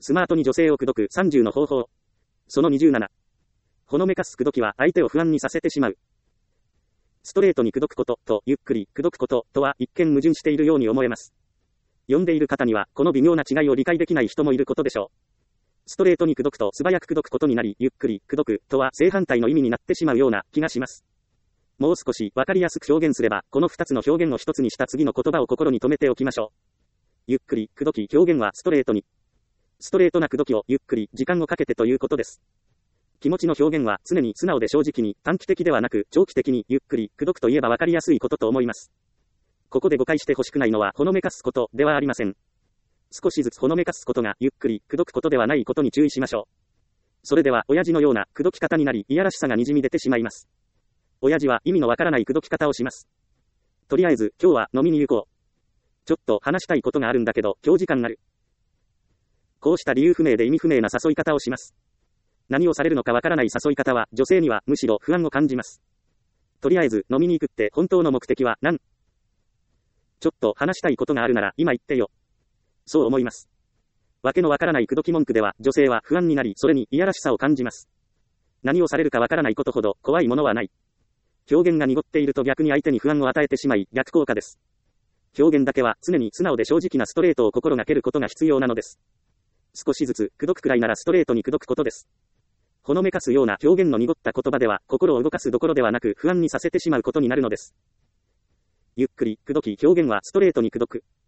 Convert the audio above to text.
スマートに女性を口説く30の方法。その27。ほのめかす口説きは相手を不安にさせてしまう。ストレートに口説くこととゆっくり口説くこととは一見矛盾しているように思えます。読んでいる方にはこの微妙な違いを理解できない人もいることでしょう。ストレートに口説くと素早く口説くことになり、ゆっくり口説くとは正反対の意味になってしまうような気がします。もう少しわかりやすく表現すれば、この2つの表現を一つにした次の言葉を心に留めておきましょう。ゆっくり口説き表現はストレートに。ストレートな口説きをゆっくり時間をかけてということです。気持ちの表現は常に素直で正直に、短期的ではなく長期的にゆっくり口説くと言えばわかりやすいことと思います。ここで誤解してほしくないのはほのめかすことではありません。少しずつほのめかすことがゆっくり口説くことではないことに注意しましょう。それでは親父のような口説き方になり、いやらしさがにじみ出てしまいます。親父は意味のわからない口説き方をします。とりあえず今日は飲みに行こう。ちょっと話したいことがあるんだけど今日時間ある。こうした理由不明で意味不明な誘い方をします。何をされるのかわからない誘い方は女性にはむしろ不安を感じます。とりあえず飲みに行くって本当の目的は何？ちょっと話したいことがあるなら今言ってよ。そう思います。わけのわからない口説き文句では女性は不安になり、それにいやらしさを感じます。何をされるかわからないことほど怖いものはない。表現が濁っていると逆に相手に不安を与えてしまい逆効果です。表現だけは常に素直で正直なストレートを心がけることが必要なのです。少しずつ口説くくらいならストレートに口説くことです。ほのめかすような表現の濁った言葉では心を動かすどころではなく不安にさせてしまうことになるのです。ゆっくり口説き表現はストレートに口説く。